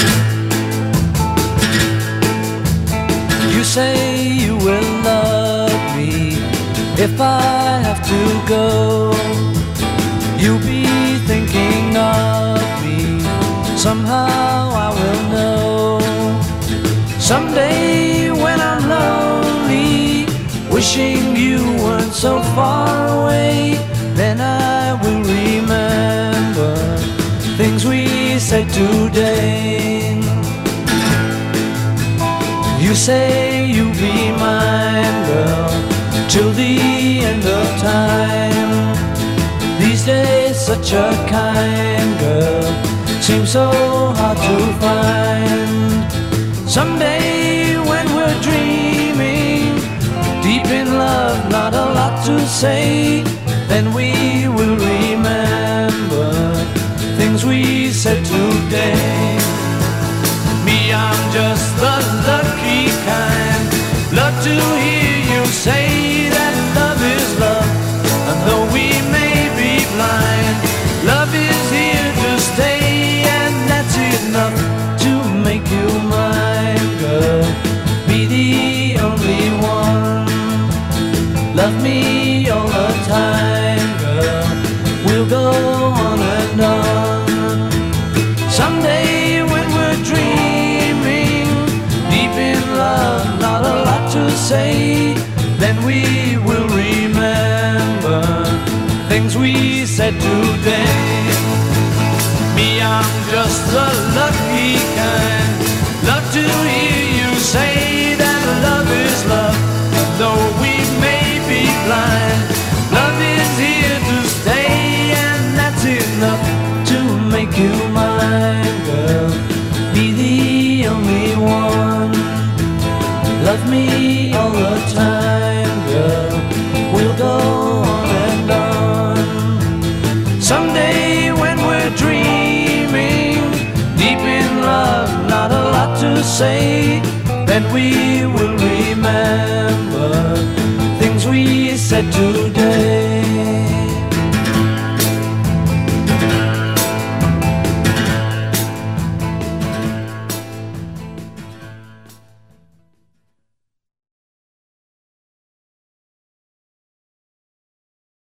You say you will love me if I have to go. You'll be thinking of me, somehow I will know. Someday when I'm lonely, wishing you weren't so far away, then I will remember things we said today. You say you'll be mine, girl, till the end of time. These days such a kind girl seems so hard to find. Someday when we're dreaming, deep in love, not a lot to say, then we will remember things we said today. Me, I'm just the lucky kind. Love to hear you say that love is love. And though we may be blind, love is here to stay, and that's enough to make you mine, girl. Be the only one. Love me all the time, girl. We'll go on and on. Someday when we're dreaming, deep in love, not a lot to say, then we will remember things we said today. Me, I'm just the lucky kind. Love to hear you say that love is love. And though we may be blind, love is here to stay, and that's enough to make you mine, girl. Be the only one. Love me all the time, girl. We'll go on and on. Someday when we're dreaming, deep in love, not a lot to say, then we will remember things we said today.